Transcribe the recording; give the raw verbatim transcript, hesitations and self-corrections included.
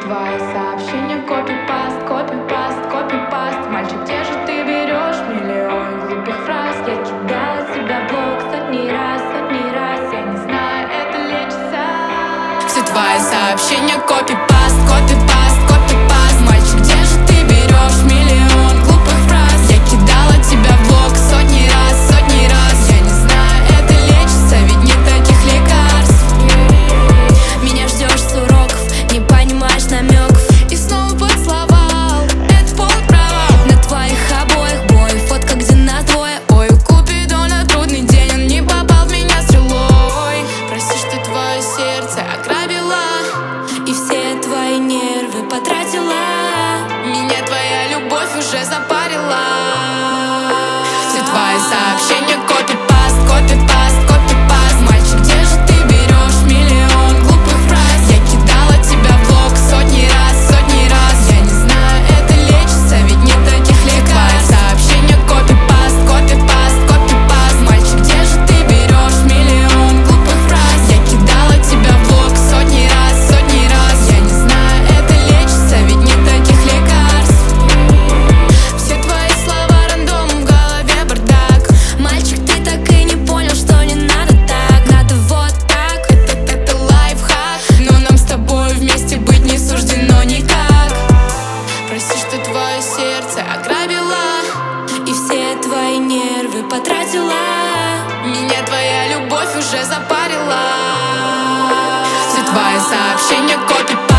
твои сообщения копипаст, копипаст, копипаст. Мальчик, где же ты берешь миллион глупых фраз? Я кидала тебя в блог сотни раз, сотни раз. Я не знаю, это лечится. Все твои сообщения копипаст, копипаст, копипаст. Мальчик, где же ты берешь миллион глупых фраз? Я кидала тебя в блог сотни раз, сотни раз. Я не знаю, это лечится, ведь не таких лекарств. Меня ждешь с уроков, не понимаешь намеков. И снова поцеловал, это полпровал. На твоих обоих бой, фотка, где нас двое. Ой, у Купидона трудный день, он не попал в меня стрелой. Прости, что твое сердце ограбила И все твои нервы потратила. Меня твоя любовь уже запарила. Все твои сообщения копипаст, копипаст, копипаст. Мальчик, где же ты берешь миллион глупых фраз? Я кидала тебя в блог сотни раз, сотни раз. Я не знаю, это лечится, ведь не таких лекарств. Сообщения копипаст, копипаст, копипаст. Мальчик, где же ты берешь миллион глупых фраз? Я кидала тебя в блог сотни раз, сотни раз. Я не знаю, это лечится, ведь не таких лекарств. Все твои слова рандом, в голове бардак. Мальчик, ты так и не понял, что не надо так. Надо вот так. Это, это лайфхак, но нам с тобой вместе быть не суждено никак. Прости, что твое сердце ограбила И все твои нервы потратила. Меня твоя любовь уже запарила. Все твои сообщения копипаст.